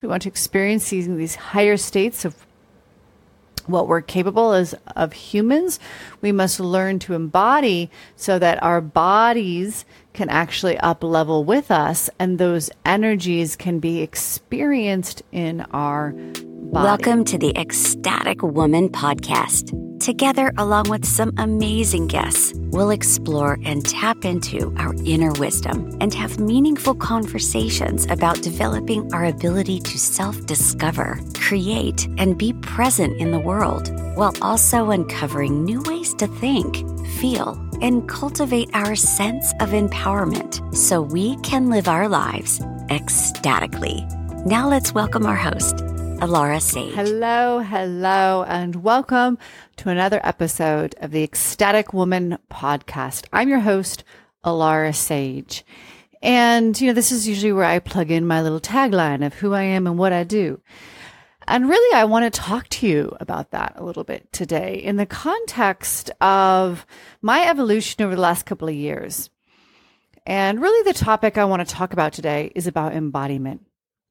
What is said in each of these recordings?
we want to experience these higher states of what we're capable as of humans, we must learn to embody so that our bodies can actually up level with us and those energies can be experienced in our body. Welcome to the Ecstatic Woman Podcast. Together, along with some amazing guests, we'll explore and tap into our inner wisdom and have meaningful conversations about developing our ability to self-discover, create, and be present in the world, while also uncovering new ways to think, feel, and cultivate our sense of empowerment so we can live our lives ecstatically. Now let's welcome our host, Alara Sage. Hello, and welcome to another episode of the Ecstatic Woman Podcast. I'm your host, Alara Sage. And, this is usually where I plug in my little tagline of who I am and what I do. And really, I want to talk to you about that a little bit today in the context of my evolution over the last couple of years. And really, the topic I want to talk about today is about embodiment.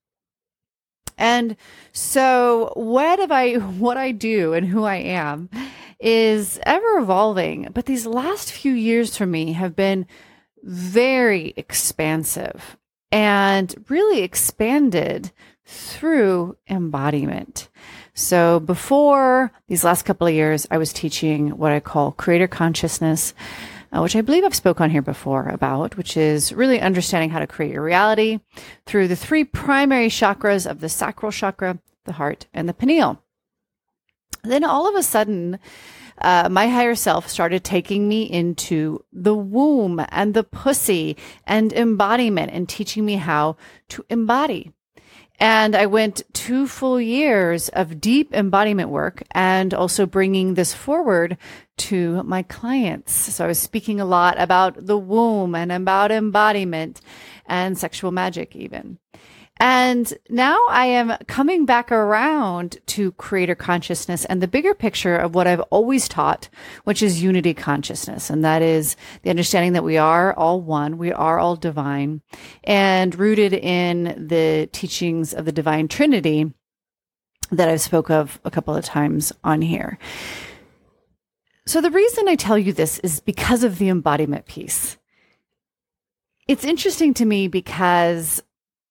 And so what I do and who I am is ever evolving. But these last few years for me have been very expansive and really expanded through embodiment. So before these last couple of years, I was teaching what I call creator consciousness, which I believe I've spoken on here before about, which is really understanding how to create your reality through the three primary chakras of the sacral chakra, the heart, and the pineal. Then all of a sudden, my higher self started taking me into the womb and the pussy and embodiment and teaching me how to embody. And I went 2 full years of deep embodiment work and also bringing this forward to my clients. So I was speaking a lot about the womb and about embodiment and sexual magic even. And now I am coming back around to creator consciousness and the bigger picture of what I've always taught, which is unity consciousness. And that is the understanding that we are all one, we are all divine, and rooted in the teachings of the Divine Trinity that I've spoke of a couple of times on here. So the reason I tell you this is because of the embodiment piece. It's interesting to me because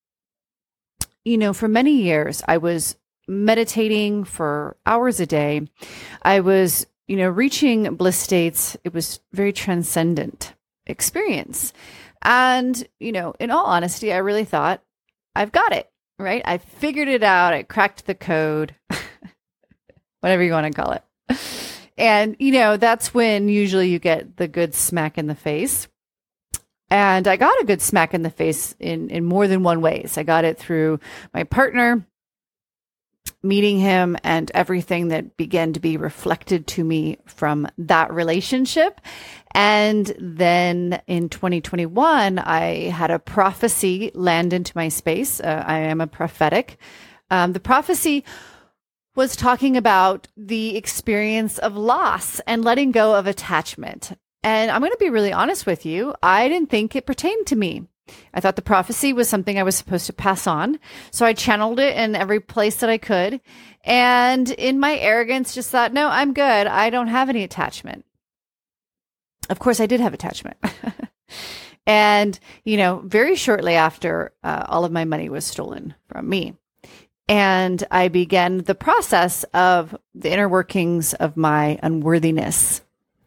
for many years, I was meditating for hours a day. I was, reaching bliss states. It was very transcendent experience. And, in all honesty, I really thought, I've got it, right? I figured it out. I cracked the code, whatever you want to call it. And, that's when usually you get the good smack in the face. And I got a good smack in the face in more than one ways. I got it through my partner, meeting him, and everything that began to be reflected to me from that relationship. And then in 2021, I had a prophecy land into my space. I am a prophetic. The prophecy was talking about the experience of loss and letting go of attachment. And I'm going to be really honest with you. I didn't think it pertained to me. I thought the prophecy was something I was supposed to pass on. So I channeled it in every place that I could. And in my arrogance, just thought, no, I'm good. I don't have any attachment. Of course, I did have attachment. And, very shortly after, all of my money was stolen from me. And I began the process of the inner workings of my unworthiness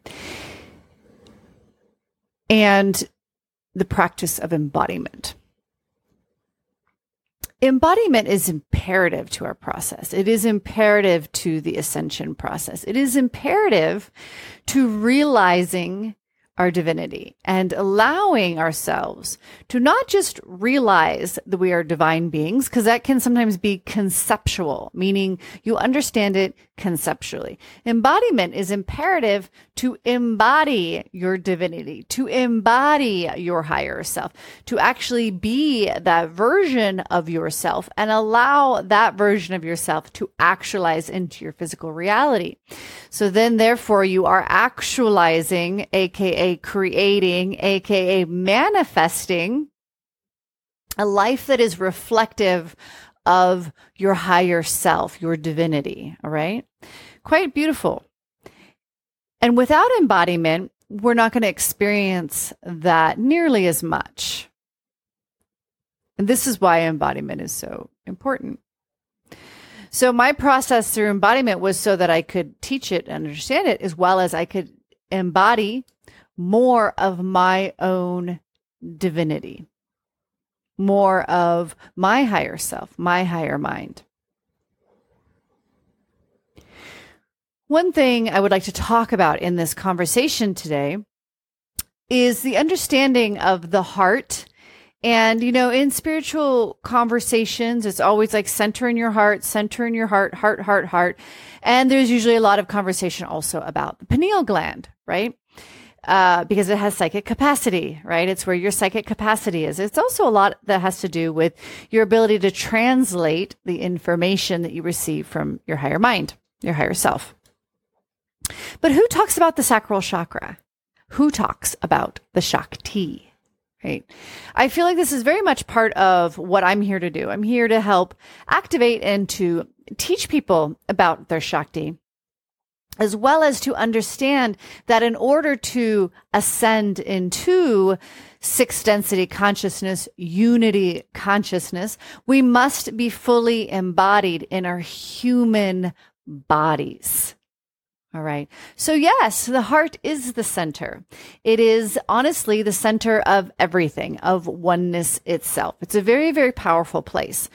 and the practice of embodiment. Embodiment is imperative to our process. It is imperative to the ascension process. It is imperative to realizing our divinity and allowing ourselves to not just realize that we are divine beings, because that can sometimes be conceptual, meaning you understand it conceptually. Embodiment is imperative to embody your divinity, to embody your higher self, to actually be that version of yourself and allow that version of yourself to actualize into your physical reality. So then, therefore, you are actualizing, aka creating, aka manifesting a life that is reflective of your higher self, your divinity. All right. Quite beautiful. And without embodiment, we're not going to experience that nearly as much. And this is why embodiment is so important. So my process through embodiment was so that I could teach it and understand it, as well as I could embody more of my own divinity, more of my higher self, my higher mind. One thing I would like to talk about in this conversation today is the understanding of the heart. And, in spiritual conversations, it's always like center in your heart, heart, heart, heart. And there's usually a lot of conversation also about the pineal gland, right? Because it has psychic capacity, right? It's where your psychic capacity is. It's also a lot that has to do with your ability to translate the information that you receive from your higher mind, your higher self. But who talks about the sacral chakra? Who talks about the Shakti? Right. I feel like this is very much part of what I'm here to do. I'm here to help activate and to teach people about their Shakti, as well as to understand that in order to ascend into sixth density consciousness, unity consciousness, we must be fully embodied in our human bodies. All right. So yes, the heart is the center. It is honestly the center of everything, of oneness itself. It's a very, very powerful place.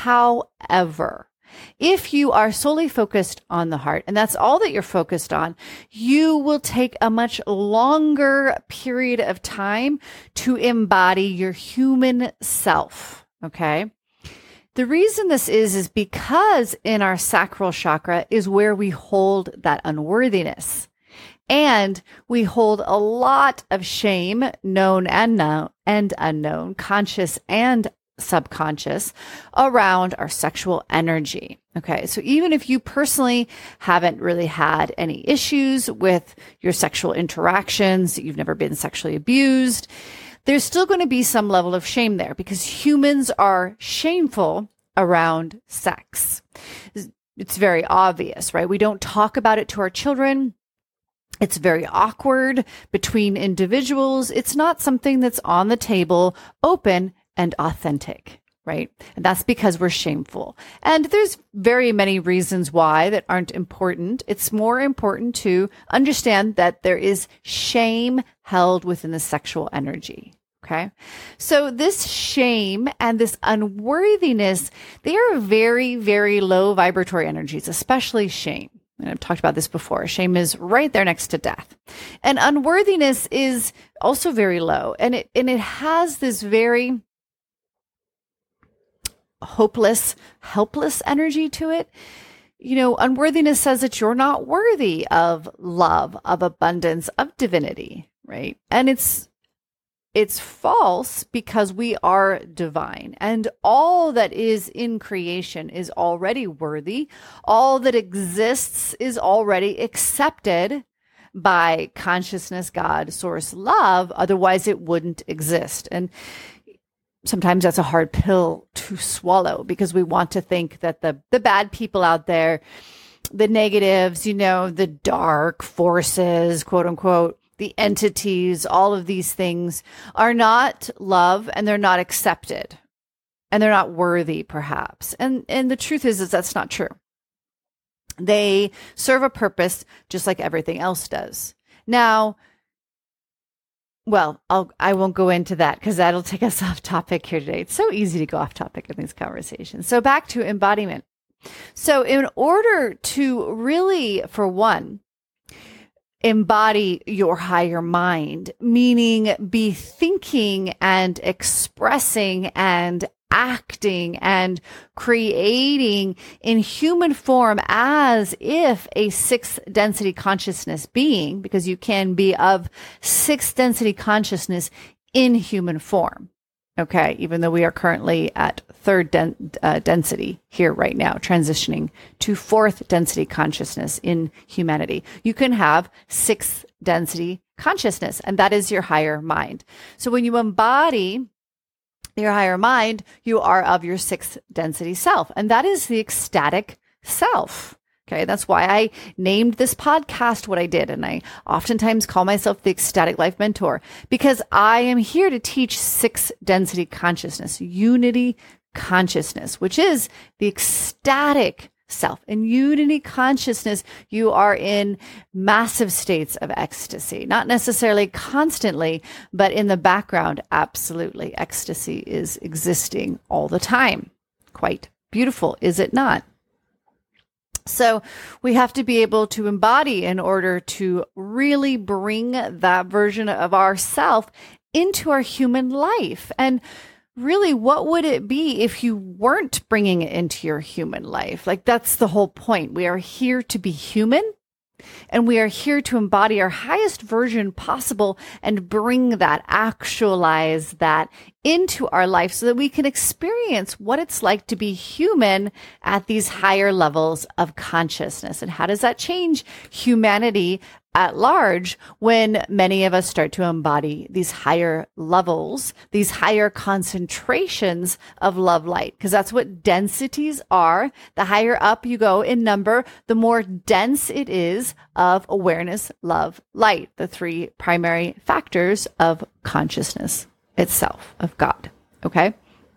However, if you are solely focused on the heart, and that's all that you're focused on, you will take a much longer period of time to embody your human self. Okay. The reason this is because in our sacral chakra is where we hold that unworthiness. And we hold a lot of shame, known and unknown, conscious and subconscious, around our sexual energy. Okay. So even if you personally haven't really had any issues with your sexual interactions, you've never been sexually abused, there's still going to be some level of shame there because humans are shameful around sex. It's very obvious, right? We don't talk about it to our children. It's very awkward between individuals. It's not something that's on the table, open and authentic, right? And that's because we're shameful. And there's very many reasons why that aren't important. It's more important to understand that there is shame held within the sexual energy. Okay. So this shame and this unworthiness, they are very, very low vibratory energies, especially shame. And I've talked about this before. Shame is right there next to death. And unworthiness is also very low. And it has this very hopeless, helpless energy to it. Unworthiness says that you're not worthy of love, of abundance, of divinity, right? And it's false because we are divine and all that is in creation is already worthy. All that exists is already accepted by consciousness, God, source, love. Otherwise it wouldn't exist. And sometimes that's a hard pill to swallow because we want to think that the bad people out there, the negatives, the dark forces, quote unquote, the entities, all of these things are not love and they're not accepted and they're not worthy perhaps. And the truth is that's not true. They serve a purpose just like everything else does. Now, well, I won't go into that because that'll take us off topic here today. It's so easy to go off topic in these conversations. So back to embodiment. So in order to really, for one, embody your higher mind, meaning be thinking and expressing and acting and creating in human form as if a sixth density consciousness being, because you can be of sixth density consciousness in human form. Okay. Even though we are currently at third density here right now, transitioning to fourth density consciousness in humanity, you can have sixth density consciousness, and that is your higher mind. So when you embody your higher mind, you are of your sixth density self. And that is the ecstatic self. Okay. That's why I named this podcast what I did. And I oftentimes call myself the Ecstatic Life Mentor, because I am here to teach sixth density consciousness, unity consciousness, which is the ecstatic self. In unity consciousness, you are in massive states of ecstasy, not necessarily constantly, but in the background, absolutely. Ecstasy is existing all the time. Quite beautiful, is it not? So we have to be able to embody in order to really bring that version of ourself into our human life. And really, what would it be if you weren't bringing it into your human life? Like, that's the whole point. We are here to be human, and we are here to embody our highest version possible and bring that, actualize that into our life so that we can experience what it's like to be human at these higher levels of consciousness. And how does that change humanity at large when many of us start to embody these higher levels, these higher concentrations of love light? Because that's what densities are. The higher up you go in number, the more dense it is of awareness, love, light, the three primary factors of consciousness itself, of God. Okay.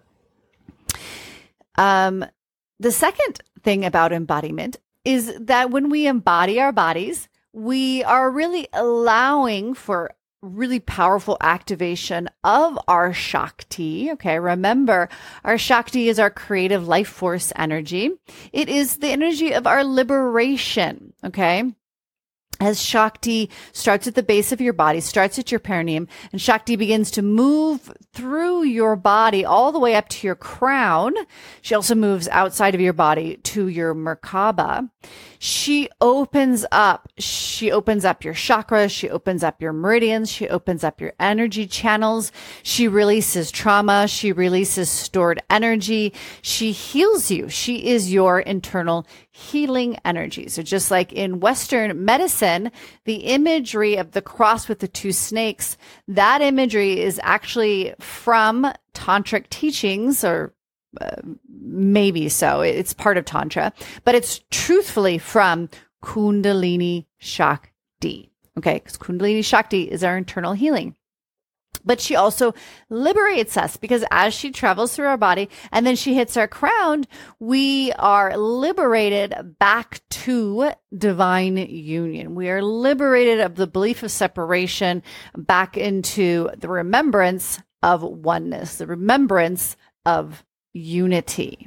The second thing about embodiment is that when we embody our bodies, we are really allowing for really powerful activation of our Shakti. Okay. Remember, our Shakti is our creative life force energy. It is the energy of our liberation. Okay. As Shakti starts at the base of your body, starts at your perineum, and Shakti begins to move through your body all the way up to your crown. She also moves outside of your body to your Merkaba. She opens up your chakras. She opens up your meridians. She opens up your energy channels. She releases trauma. She releases stored energy. She heals you. She is your internal healing energy. So just like in Western medicine, the imagery of the cross with the two snakes, that imagery is actually from tantric teachings, or maybe so. It's part of Tantra, but it's truthfully from Kundalini Shakti. Okay, because Kundalini Shakti is our internal healing. But she also liberates us, because as she travels through our body and then she hits our crown, we are liberated back to divine union. We are liberated of the belief of separation back into the remembrance of oneness, the remembrance of unity.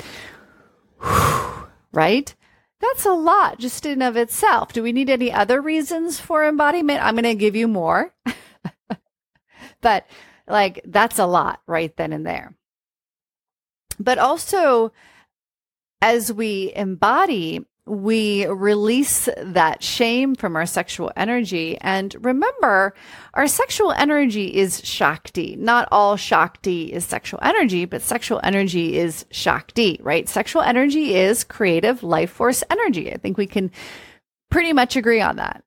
Whew, right? That's a lot just in of itself. Do we need any other reasons for embodiment? I'm going to give you more. But like, that's a lot right then and there. But also, as we embody, we release that shame from our sexual energy. And remember, our sexual energy is Shakti. Not all Shakti is sexual energy, but sexual energy is Shakti, right? Sexual energy is creative life force energy. I think we can pretty much agree on that.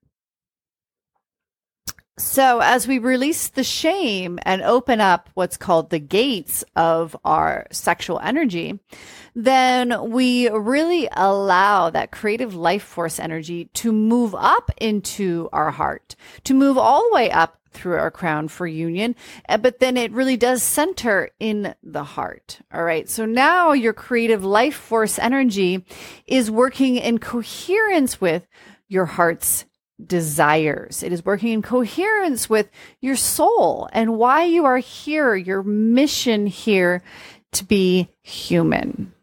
So as we release the shame and open up what's called the gates of our sexual energy, then we really allow that creative life force energy to move up into our heart, to move all the way up through our crown for union. But then it really does center in the heart. All right. So now your creative life force energy is working in coherence with your heart's desires. It is working in coherence with your soul and why you are here, your mission here to be human.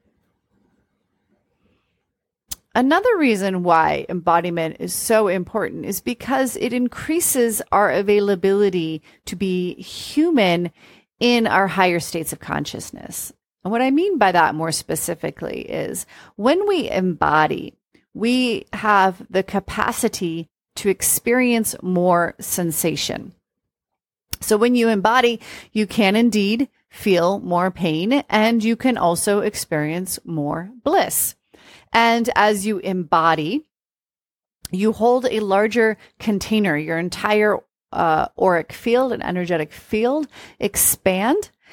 Another reason why embodiment is so important is because it increases our availability to be human in our higher states of consciousness. And what I mean by that more specifically is when we embody, we have the capacity to experience more sensation. So when you embody, you can indeed feel more pain, and you can also experience more bliss. And as you embody, you hold a larger container. Your entire auric field and energetic field expand.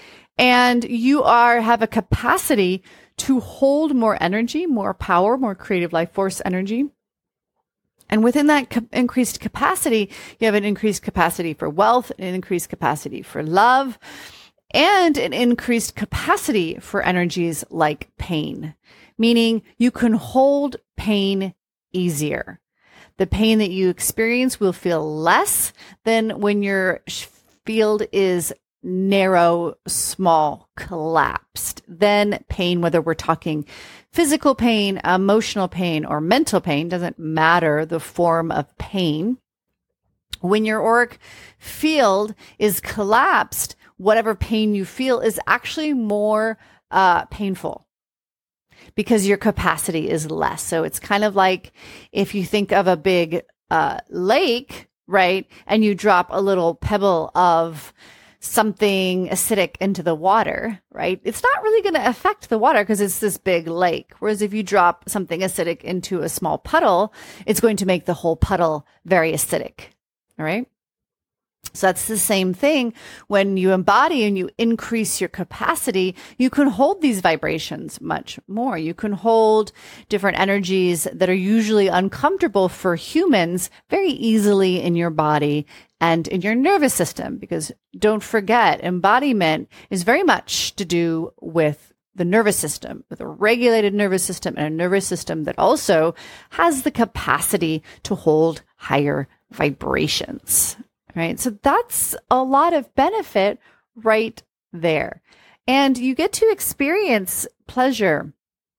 And you have a capacity to hold more energy, more power, more creative life force energy. And within that increased capacity, you have an increased capacity for wealth, an increased capacity for love, and an increased capacity for energies like pain, meaning you can hold pain easier. The pain that you experience will feel less than when your field is narrow, small, collapsed. Then pain, whether we're talking physical pain, emotional pain, or mental pain, doesn't matter the form of pain. When your auric field is collapsed, whatever pain you feel is actually more painful because your capacity is less. So it's kind of like if you think of a big lake, right? And you drop a little pebble of something acidic into the water, right? It's not really going to affect the water because it's this big lake. Whereas if you drop something acidic into a small puddle, it's going to make the whole puddle very acidic. All right. So that's the same thing. When you embody and you increase your capacity, you can hold these vibrations much more. You can hold different energies that are usually uncomfortable for humans very easily in your body and in your nervous system. Because don't forget, embodiment is very much to do with the nervous system, with a regulated nervous system and a nervous system that also has the capacity to hold higher vibrations. Right. So that's a lot of benefit right there. And you get to experience pleasure.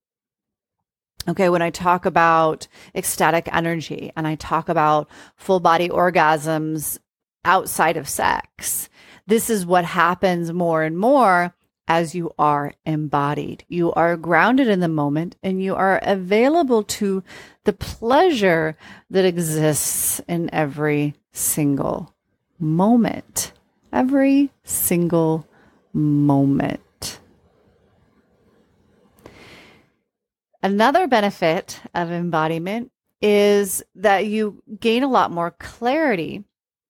Okay. When I talk about ecstatic energy and I talk about full body orgasms outside of sex, this is what happens more and more as you are embodied. You are grounded in the moment and you are available to the pleasure that exists in every single moment, every single moment. Another benefit of embodiment is that you gain a lot more clarity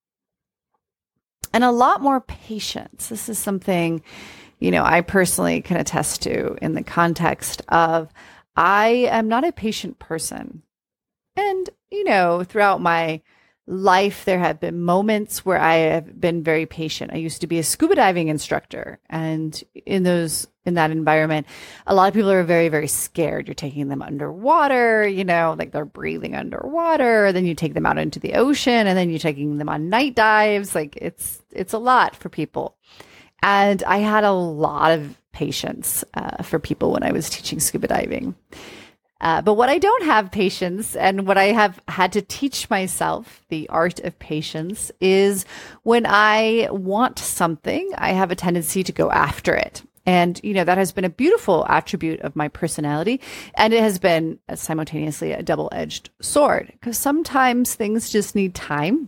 and a lot more patience. This is something, I personally can attest to in the context of I am not a patient person. And, throughout my life, there have been moments where I have been very patient. I used to be a scuba diving instructor, and in that environment, a lot of people are very, very scared. You're taking them underwater, like they're breathing underwater. Then you take them out into the ocean, and then you're taking them on night dives. Like it's a lot for people. And I had a lot of patience for people when I was teaching scuba diving. But what I don't have patience, and what I have had to teach myself, the art of patience, is when I want something, I have a tendency to go after it. And, that has been a beautiful attribute of my personality. And it has been simultaneously a double-edged sword, because sometimes things just need time.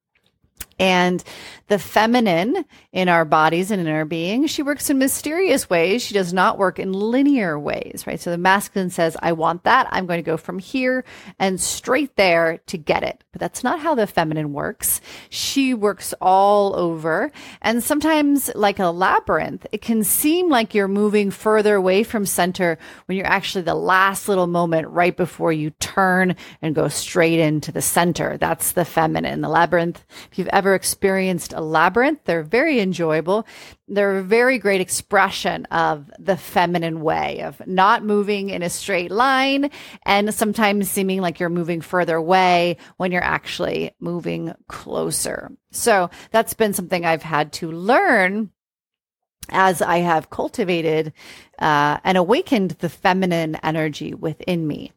And the feminine in our bodies and in our being, she works in mysterious ways. She does not work in linear ways, right? So the masculine says, I want that. I'm going to go from here and straight there to get it. But that's not how the feminine works. She works all over. And sometimes, like a labyrinth, it can seem like you're moving further away from center when you're actually the last little moment right before you turn and go straight into the center. That's the feminine. The labyrinth, if you've ever experienced a labyrinth, they're very enjoyable. They're a very great expression of the feminine way of not moving in a straight line and sometimes seeming like you're moving further away when you're actually moving closer. So that's been something I've had to learn as I have cultivated and awakened the feminine energy within me.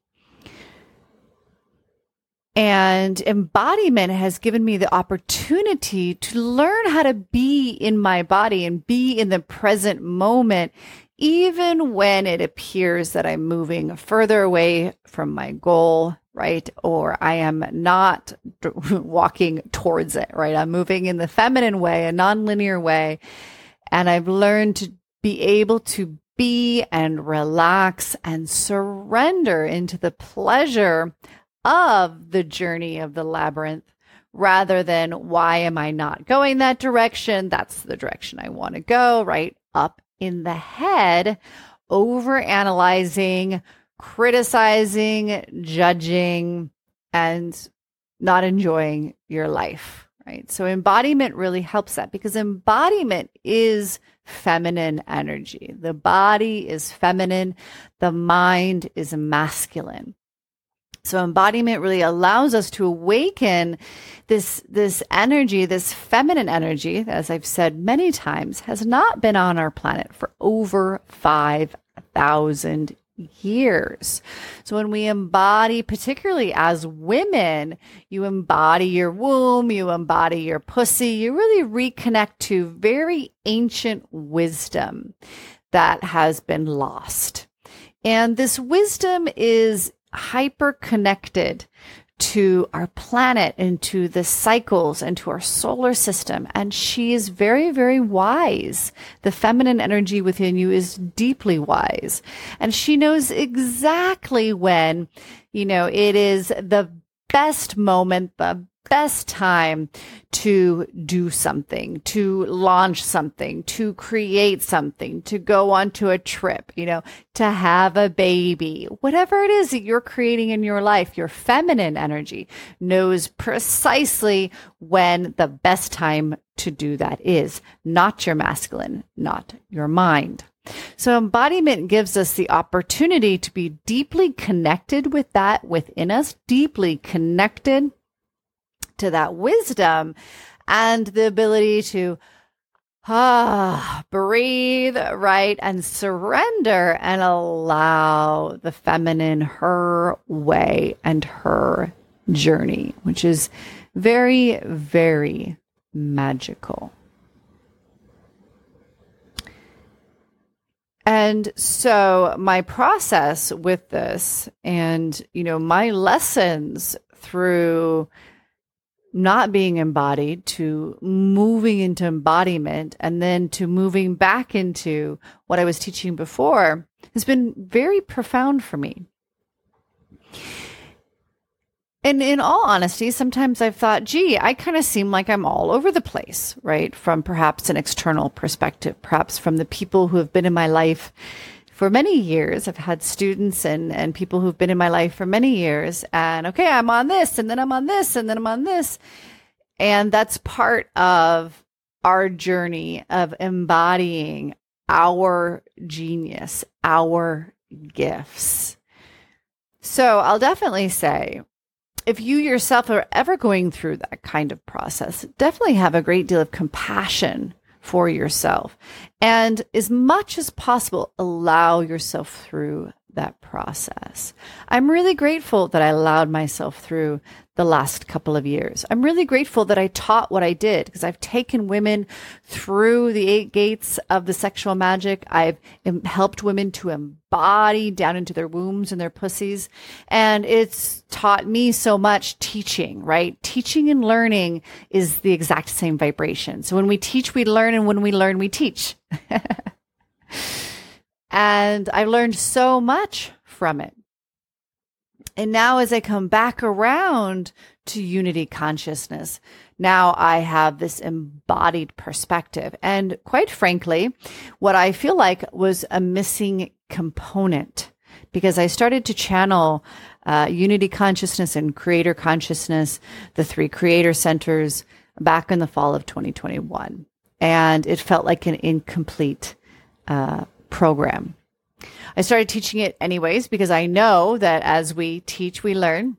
And embodiment has given me the opportunity to learn how to be in my body and be in the present moment, even when it appears that I'm moving further away from my goal, right? Or I am not walking towards it, right? I'm moving in the feminine way, a nonlinear way. And I've learned to be able to be and relax and surrender into the pleasure of the journey of the labyrinth, rather than why am I not going that direction? That's the direction I want to go, right? Up in the head, over-analyzing, criticizing, judging, and not enjoying your life, right? So embodiment really helps that, because embodiment is feminine energy. The body is feminine. The mind is masculine. So embodiment really allows us to awaken this energy, this feminine energy, as I've said many times, has not been on our planet for over 5,000 years. So when we embody, particularly as women, you embody your womb, you embody your pussy, you really reconnect to very ancient wisdom that has been lost. And this wisdom is hyper connected to our planet and to the cycles and to our solar system. And she is very, very wise. The feminine energy within you is deeply wise. And she knows exactly when, it is the best moment, the best time to do something, to launch something, to create something, to go onto a trip, to have a baby, whatever it is that you're creating in your life, your feminine energy knows precisely when the best time to do that is, not your masculine, not your mind. So embodiment gives us the opportunity to be deeply connected with that within us, deeply connected to that wisdom, and the ability to breathe, right, and surrender and allow the feminine her way and her journey, which is very, very magical. And so my process with this and, my lessons through not being embodied to moving into embodiment and then to moving back into what I was teaching before has been very profound for me. And in all honesty, sometimes I've thought, I kind of seem like I'm all over the place, right? From perhaps an external perspective, perhaps from the people who have been in my life for many years. I've had students and people who've been in my life for many years. And okay, I'm on this, and then I'm on this, and then I'm on this. And that's part of our journey of embodying our genius, our gifts. So I'll definitely say, if you yourself are ever going through that kind of process, definitely have a great deal of compassion for yourself. And as much as possible, allow yourself through that process. I'm really grateful that I allowed myself through the last couple of years. I'm really grateful that I taught what I did, because I've taken women through the 8 gates of the sexual magic. I've helped women to embody down into their wombs and their pussies. And it's taught me so much teaching, right? Teaching and learning is the exact same vibration. So when we teach, we learn, and when we learn, we teach. And I've learned so much from it. And now as I come back around to unity consciousness, now I have this embodied perspective. And quite frankly, what I feel like was a missing component, because I started to channel unity consciousness and creator consciousness, the 3 creator centers, back in the fall of 2021. And it felt like an incomplete program. I started teaching it anyways, because I know that as we teach, we learn.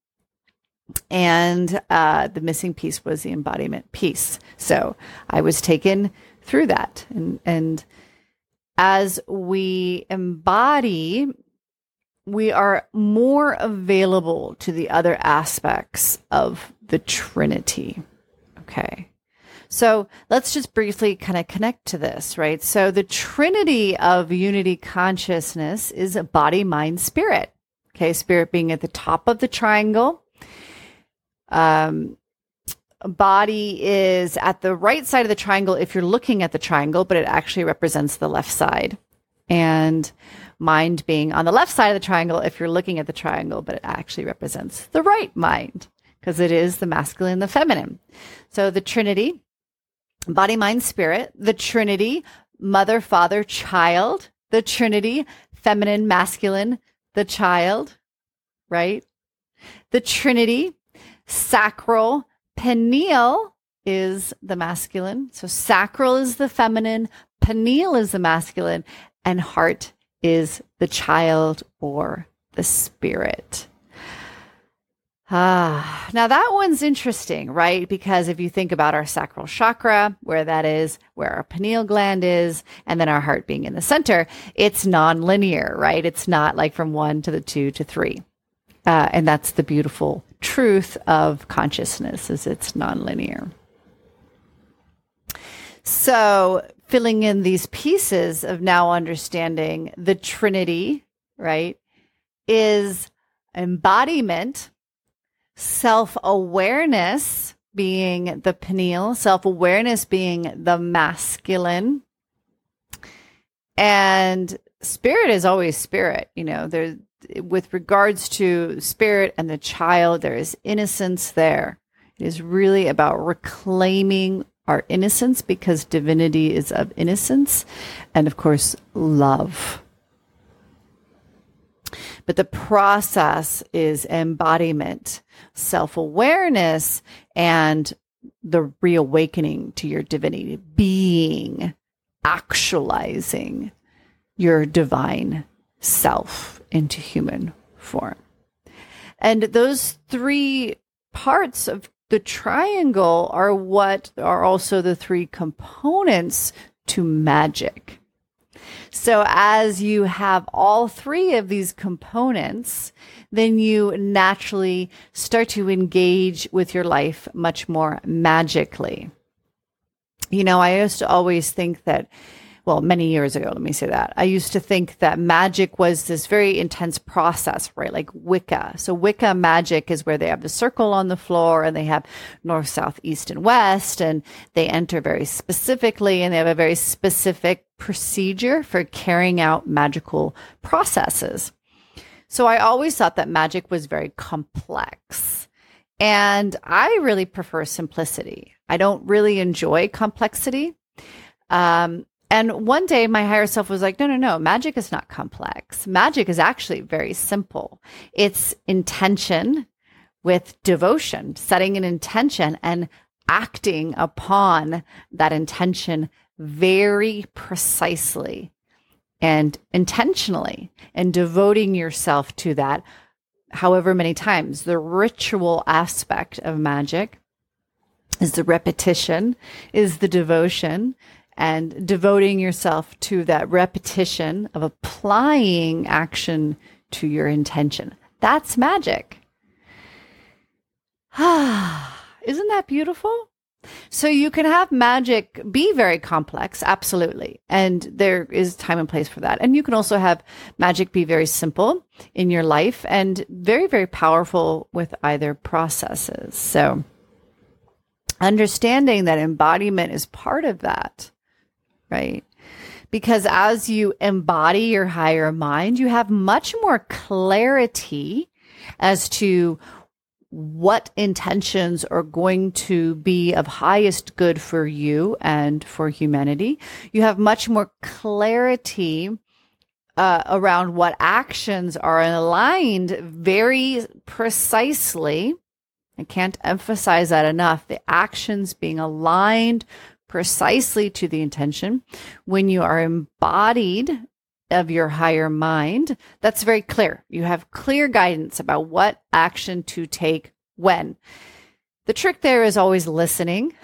And the missing piece was the embodiment piece. So I was taken through that. And as we embody, we are more available to the other aspects of the Trinity. Okay. So let's just briefly kind of connect to this, right? So the Trinity of unity consciousness is a body, mind, spirit. Okay, spirit being at the top of the triangle. Body is at the right side of the triangle if you're looking at the triangle, but it actually represents the left side. And mind being on the left side of the triangle if you're looking at the triangle, but it actually represents the right mind, because it is the masculine and the feminine. So the Trinity, body, mind, spirit, the Trinity, mother, father, child, the Trinity, feminine, masculine, the child, right? The Trinity, sacral, pineal is the masculine. So sacral is the feminine, pineal is the masculine, and heart is the child or the spirit. Now that one's interesting, right? Because if you think about our sacral chakra, where that is, where our pineal gland is, and then our heart being in the center, it's non-linear, right? It's not like from 1 to the 2 to 3. And that's the beautiful truth of consciousness, is it's non-linear. So filling in these pieces of now understanding the Trinity, right, is embodiment, self-awareness being the pineal, self-awareness being the masculine, and spirit is always spirit. You know, there, with regards to spirit and the child, there is innocence there. It is really about reclaiming our innocence, because divinity is of innocence, and of course, love. But the process is embodiment, self-awareness, and the reawakening to your divinity, being, actualizing your divine self into human form. And those three parts of the triangle are what are also the three components to magic. So as you have all three of these components, then you naturally start to engage with your life much more magically. You know, I used to always think that, well, many years ago, let me say that, I used to think that magic was this very intense process, right? Like Wicca. So Wicca magic is where they have the circle on the floor and they have north, south, east, and west, and they enter very specifically, and they have a very specific procedure for carrying out magical processes. So I always thought that magic was very complex. And I really prefer simplicity. I don't really enjoy complexity. And one day my higher self was like, no, magic is not complex. Magic is actually very simple. It's intention with devotion, setting an intention and acting upon that intention very precisely and intentionally, and devoting yourself to that however many times. The ritual aspect of magic is the repetition, is the devotion, and devoting yourself to that repetition of applying action to your intention. That's magic. Isn't that beautiful? So you can have magic be very complex, absolutely. And there is time and place for that. And you can also have magic be very simple in your life and very, very powerful with either processes. So understanding that embodiment is part of that, right? Because as you embody your higher mind, you have much more clarity as to what intentions are going to be of highest good for you and for humanity. You have much more clarity around what actions are aligned very precisely. I can't emphasize that enough. The actions being aligned precisely to the intention. When you are embodied of your higher mind, that's very clear. You have clear guidance about what action to take when. The trick there is always listening.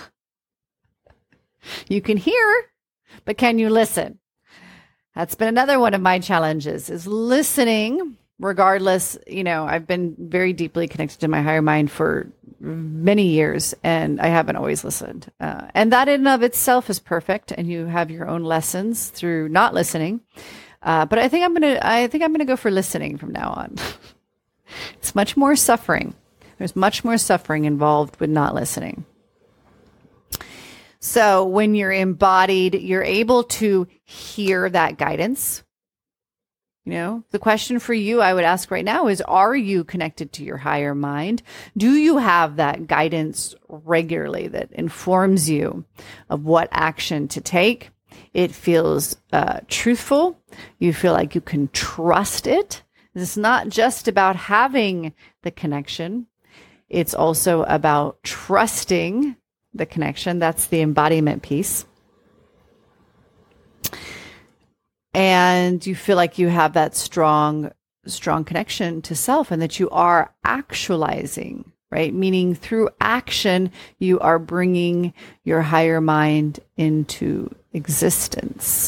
You can hear, but can you listen? That's been another one of my challenges, is listening. Regardless, you know, I've been very deeply connected to my higher mind for many years, and I haven't always listened. And that in and of itself is perfect, and you have your own lessons through not listening. But I think I'm gonna go for listening from now on. It's much more suffering. There's much more suffering involved with not listening. So when you're embodied, you're able to hear that guidance. You know, the question for you I would ask right now is, are you connected to your higher mind? Do you have that guidance regularly that informs you of what action to take? It feels truthful. You feel like you can trust it. It's not just about having the connection. It's also about trusting the connection. That's the embodiment piece. And you feel like you have that strong connection to self and that you are actualizing, right? Meaning through action, you are bringing your higher mind into existence.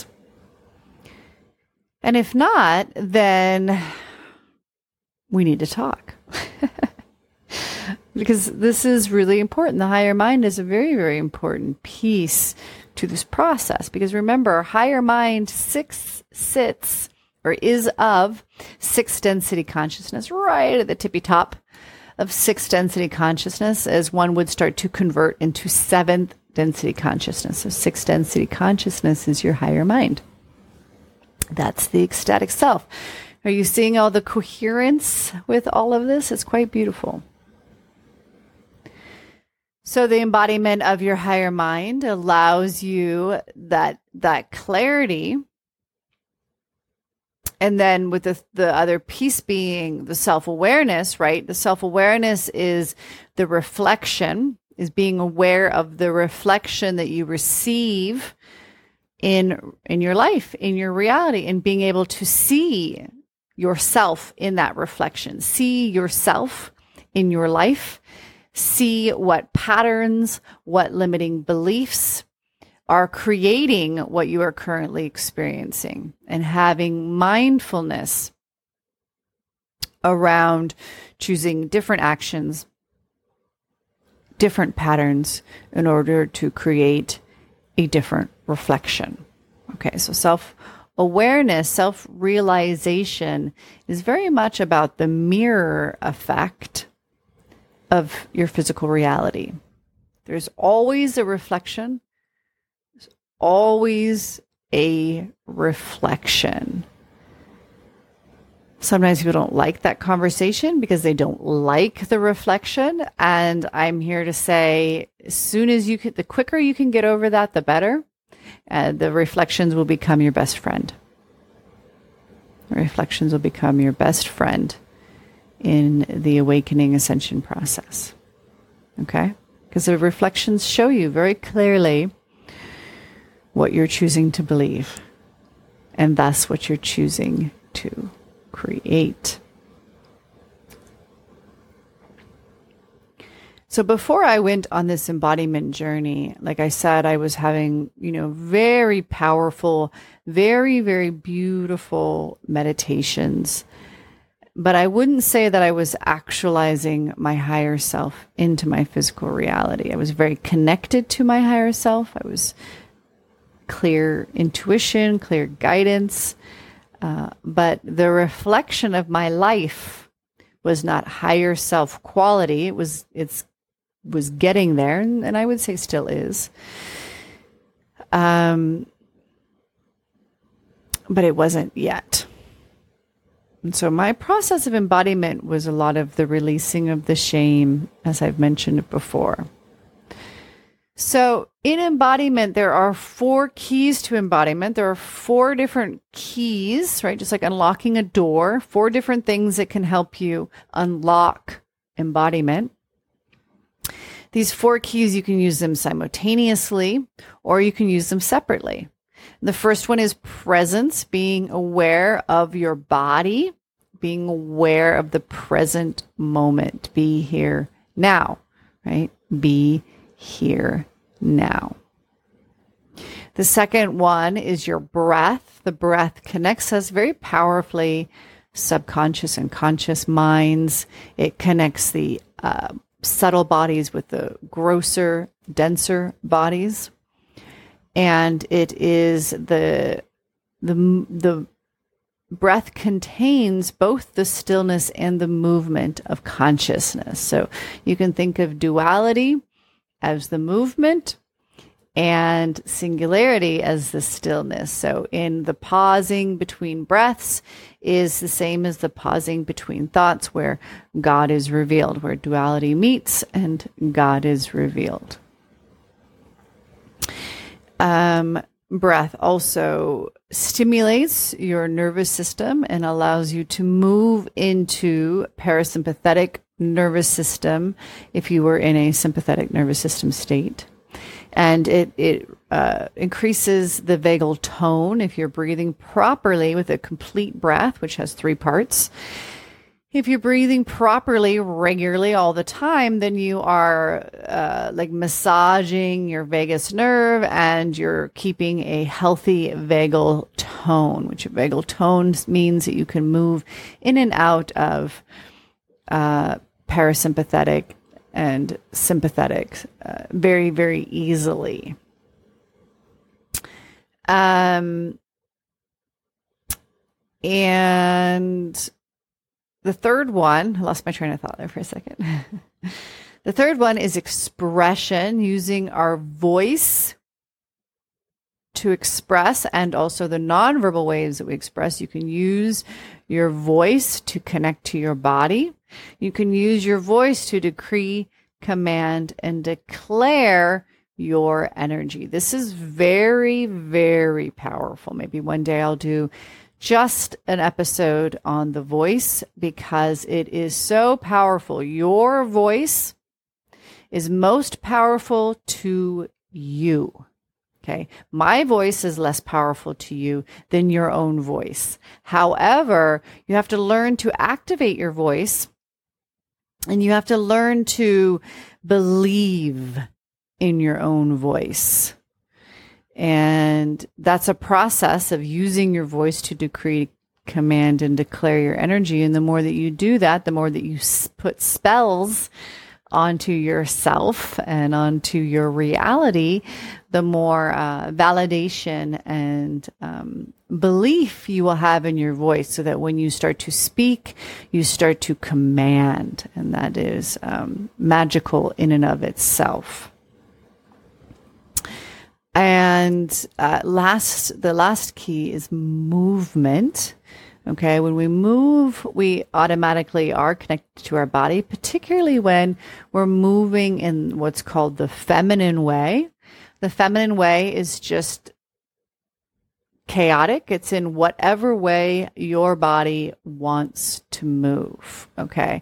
And if not, then we need to talk. Because this is really important. The higher mind is a very, very important piece to this process. Because remember, higher mind sits or is of sixth density consciousness, right at the tippy top of sixth density consciousness, as one would start to convert into seventh density consciousness. So sixth density consciousness is your higher mind. That's the ecstatic self. Are you seeing all the coherence with all of this? It's quite beautiful. So the embodiment of your higher mind allows you that clarity. And then with the other piece being the self-awareness, right? The self-awareness is the reflection, is being aware of the reflection that you receive in your life, in your reality, and being able to see yourself in that reflection. See yourself in your life. See what patterns, what limiting beliefs are creating what you are currently experiencing, and having mindfulness around choosing different actions, different patterns in order to create a different reflection. Okay, so self-awareness, self-realization is very much about the mirror effect of your physical reality. There's always a reflection. There's always a reflection. Sometimes people don't like that conversation because they don't like the reflection. And I'm here to say, as soon as you can, the quicker you can get over that, the better. The reflections will become your best friend. The reflections will become your best friend in the awakening ascension process. Okay? Because the reflections show you very clearly what you're choosing to believe, and thus what you're choosing to create. So before I went on this embodiment journey, like I said, I was having, very powerful, very, very beautiful meditations. But I wouldn't say that I was actualizing my higher self into my physical reality. I was very connected to my higher self. I was clear intuition, clear guidance. But the reflection of my life was not higher self quality. It was getting there, and I would say still is. But it wasn't yet. And so my process of embodiment was a lot of the releasing of the shame, as I've mentioned before. So in embodiment, there are 4 keys to embodiment. There are 4 different keys, right? Just like unlocking a door, 4 different things that can help you unlock embodiment. These 4 keys, you can use them simultaneously, or you can use them separately. The first one is presence, being aware of your body, being aware of the present moment. Be here now, right? Be here now. The second one is your breath. The breath connects us very powerfully, subconscious and conscious minds. It connects the subtle bodies with the grosser, denser bodies. And it is the breath contains both the stillness and the movement of consciousness. So you can think of duality as the movement and singularity as the stillness. So in the pausing between breaths is the same as the pausing between thoughts, where God is revealed, where duality meets and God is revealed. breath also stimulates your nervous system and allows you to move into parasympathetic nervous system if you were in a sympathetic nervous system state. And it increases the vagal tone if you're breathing properly with a complete breath, which has 3 parts. If you're breathing properly, regularly, all the time, then you are like massaging your vagus nerve and you're keeping a healthy vagal tone, which vagal tone means that you can move in and out of parasympathetic and sympathetic very, very easily. And the third one, I lost my train of thought there for a second. The third one is expression, using our voice to express, and also the nonverbal ways that we express. You can use your voice to connect to your body. You can use your voice to decree, command, and declare your energy. This is very, very powerful. Maybe one day I'll do just an episode on the voice because it is so powerful. Your voice is most powerful to you. Okay. My voice is less powerful to you than your own voice. However, you have to learn to activate your voice, and you have to learn to believe in your own voice. And that's a process of using your voice to decree, command, and declare your energy. And the more that you do that, the more that you put spells onto yourself and onto your reality, the more validation and belief you will have in your voice, so that when you start to speak, you start to command. And that is magical in and of itself. And the last key is movement. Okay, when we move, we automatically are connected to our body, particularly when we're moving in what's called the feminine way. The feminine way is just chaotic. It's in whatever way your body wants to move. Okay.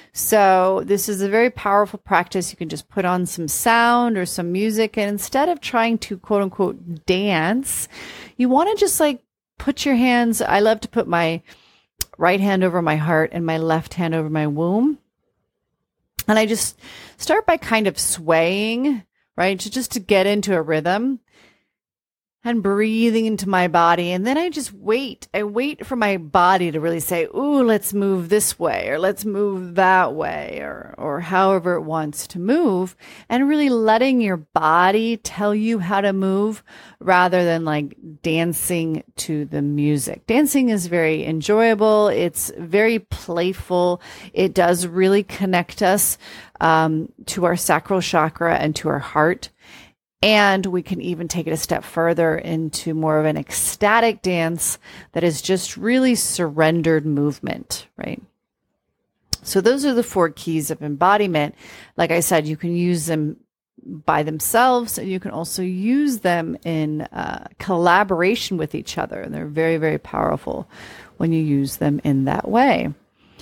So this is a very powerful practice. You can just put on some sound or some music, and instead of trying to quote unquote dance, you want to just like put your hands. I love to put my right hand over my heart and my left hand over my womb. And I just start by kind of swaying, right? Just to get into a rhythm and breathing into my body. And then I just wait. I wait for my body to really say, ooh, let's move this way, or let's move that way, or however it wants to move, and really letting your body tell you how to move rather than like dancing to the music. Dancing is very enjoyable. It's very playful. It does really connect us to our sacral chakra and to our heart. And we can even take it a step further into more of an ecstatic dance that is just really surrendered movement, right? So those are the 4 keys of embodiment. Like I said, you can use them by themselves, and you can also use them in collaboration with each other. And they're very, very powerful when you use them in that way.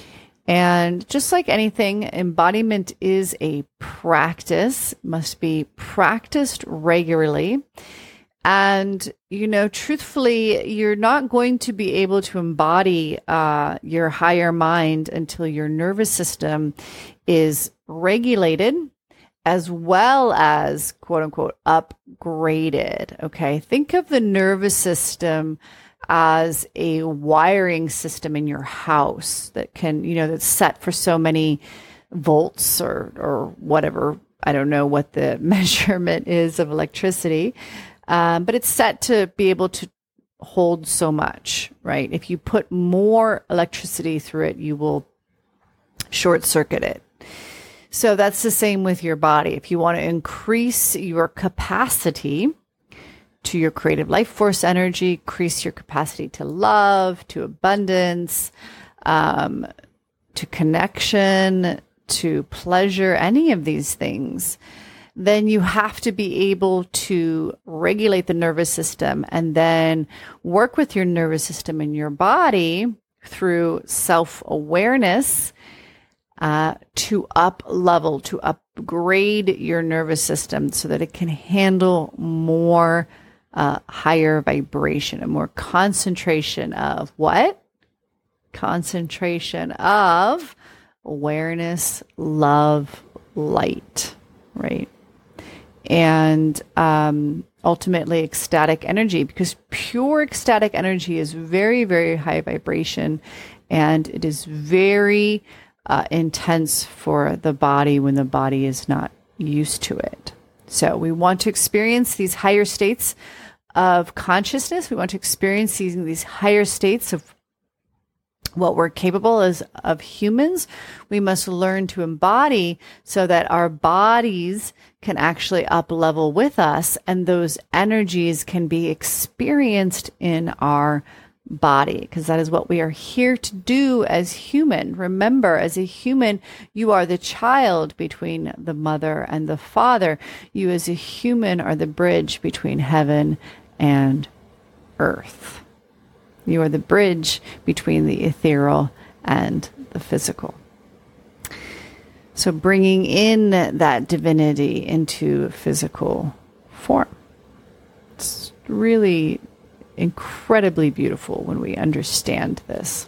And just like anything, embodiment is a practice, must be practiced regularly. And, you know, truthfully, you're not going to be able to embody your higher mind until your nervous system is regulated, as well as, quote unquote, upgraded. Okay. Think of the nervous system as a wiring system in your house that can, you know, that's set for so many volts or whatever. I don't know what the measurement is of electricity, but it's set to be able to hold so much, right? If you put more electricity through it, you will short circuit it. So that's the same with your body. If you want to increase your capacity to your creative life force energy, increase your capacity to love, to abundance, to connection, to pleasure, any of these things, then you have to be able to regulate the nervous system and then work with your nervous system and your body through self-awareness to up level, to upgrade your nervous system so that it can handle more higher vibration, a more concentration of what? Concentration of awareness, love, light, right? And ultimately ecstatic energy, because pure ecstatic energy is very, very high vibration, and it is very intense for the body when the body is not used to it. So we want to experience these higher states of consciousness. We want to experience these higher states of what we're capable as of humans. We must learn to embody so that our bodies can actually up level with us, and those energies can be experienced in our body, because that is what we are here to do as human. Remember, as a human, you are the child between the mother and the father. You as a human are the bridge between heaven and earth. You are the bridge between the ethereal and the physical. So bringing in that divinity into physical form. It's really incredibly beautiful when we understand this.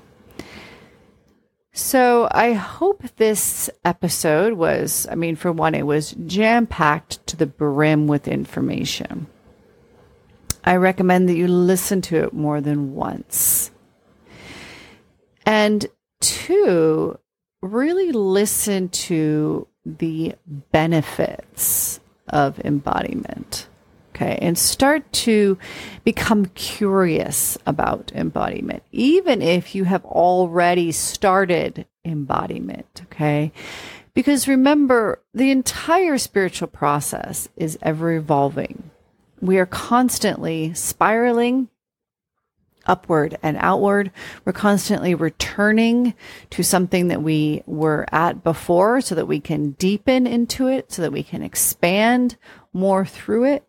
So I hope this episode was, for one, it was jam-packed to the brim with information. I recommend that you listen to it more than once. And two, really listen to the benefits of embodiment. Okay, and start to become curious about embodiment, even if you have already started embodiment. Okay, because remember, the entire spiritual process is ever evolving. We are constantly spiraling upward and outward. We're constantly returning to something that we were at before so that we can deepen into it, so that we can expand more through it.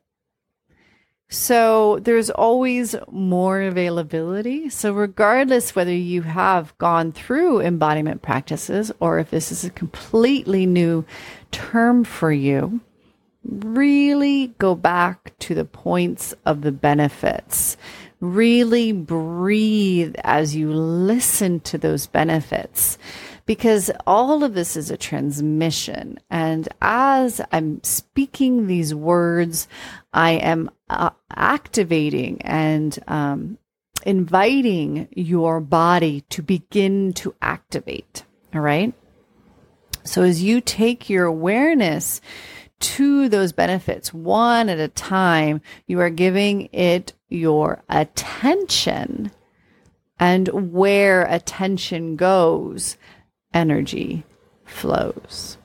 So there's always more availability. So regardless whether you have gone through embodiment practices or if this is a completely new term for you, really go back to the points of the benefits. Really breathe as you listen to those benefits, because all of this is a transmission. And as I'm speaking these words, I am activating and inviting your body to begin to activate. All right. So as you take your awareness to those benefits one at a time, you are giving it your attention, and where attention goes, energy flows.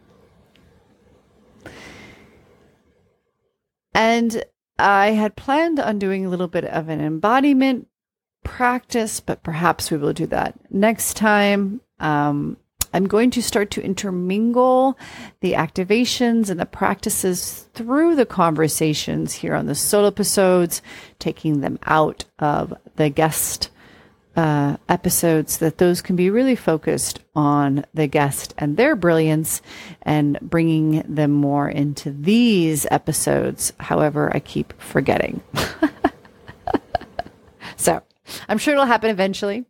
And I had planned on doing a little bit of an embodiment practice, but perhaps we will do that next time. I'm going to start to intermingle the activations and the practices through the conversations here on the solo episodes, taking them out of the guest episodes, that those can be really focused on the guest and their brilliance, and bringing them more into these episodes. However, I keep forgetting. So I'm sure it'll happen eventually.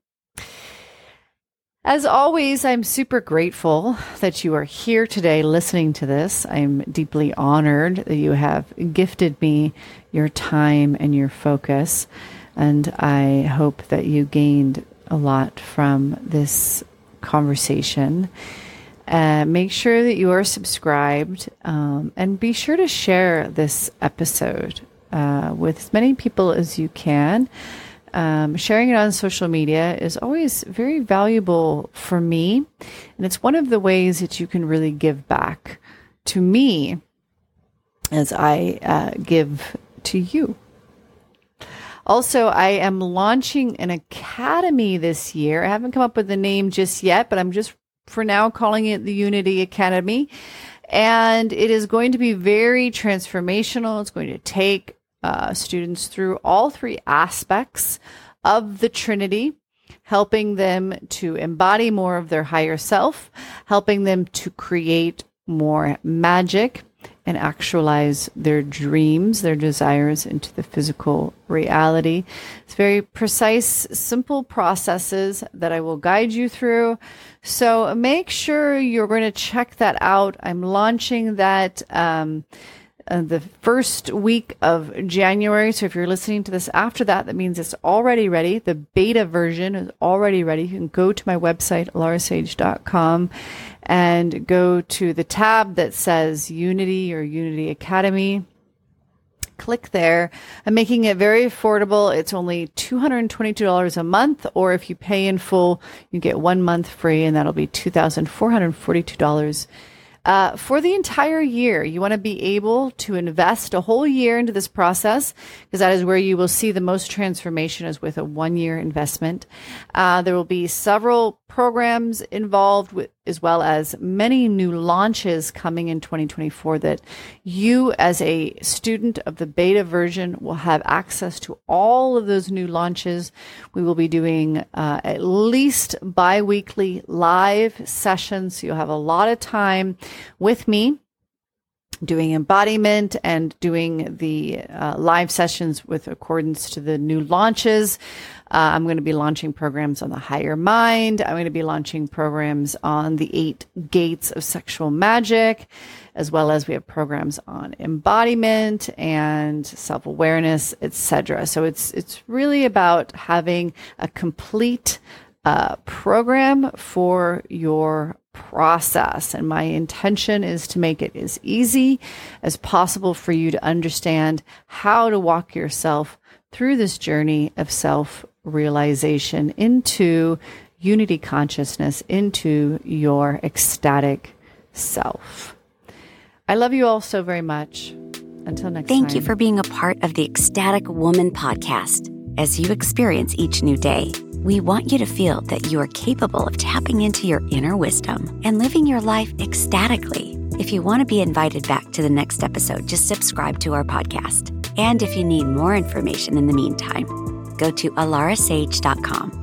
As always, I'm super grateful that you are here today listening to this. I'm deeply honored that you have gifted me your time and your focus. And I hope that you gained a lot from this conversation. Make sure that you are subscribed, and be sure to share this episode with as many people as you can. Sharing it on social media is always very valuable for me. And it's one of the ways that you can really give back to me as I give to you. Also, I am launching an academy this year. I haven't come up with the name just yet, but I'm just for now calling it the Unity Academy. And it is going to be very transformational. It's going to take students through all three aspects of the Trinity, helping them to embody more of their higher self, helping them to create more magic and actualize their dreams, their desires into the physical reality. It's very precise, simple processes that I will guide you through. So make sure you're going to check that out. I'm launching that the first week of January. So if you're listening to this after that, that means it's already ready. The beta version is already ready. You can go to my website, alarasage.com, and go to the tab that says Unity or Unity Academy. Click there. I'm making it very affordable. It's only $222 a month, or if you pay in full, you get 1 month free, and that'll be $2,442 for the entire year. You want to be able to invest a whole year into this process, because that is where you will see the most transformation, is with a 1-year investment. There will be several programs involved, with, as well as many new launches coming in 2024, that you as a student of the beta version will have access to all of those new launches. We will be doing at least bi-weekly live sessions. So you'll have a lot of time with me doing embodiment and doing the live sessions with accordance to the new launches. I'm going to be launching programs on the higher mind. I'm going to be launching programs on the 8 gates of sexual magic, as well as we have programs on embodiment and self-awareness, etc. So it's really about having a complete program for your process. And my intention is to make it as easy as possible for you to understand how to walk yourself through this journey of self-realization into unity consciousness, into your ecstatic self. I love you all so very much. Until next time. Thank you for being a part of the Ecstatic Woman podcast. As you experience each new day, we want you to feel that you are capable of tapping into your inner wisdom and living your life ecstatically. If you want to be invited back to the next episode, just subscribe to our podcast. And if you need more information in the meantime, go to alarasage.com.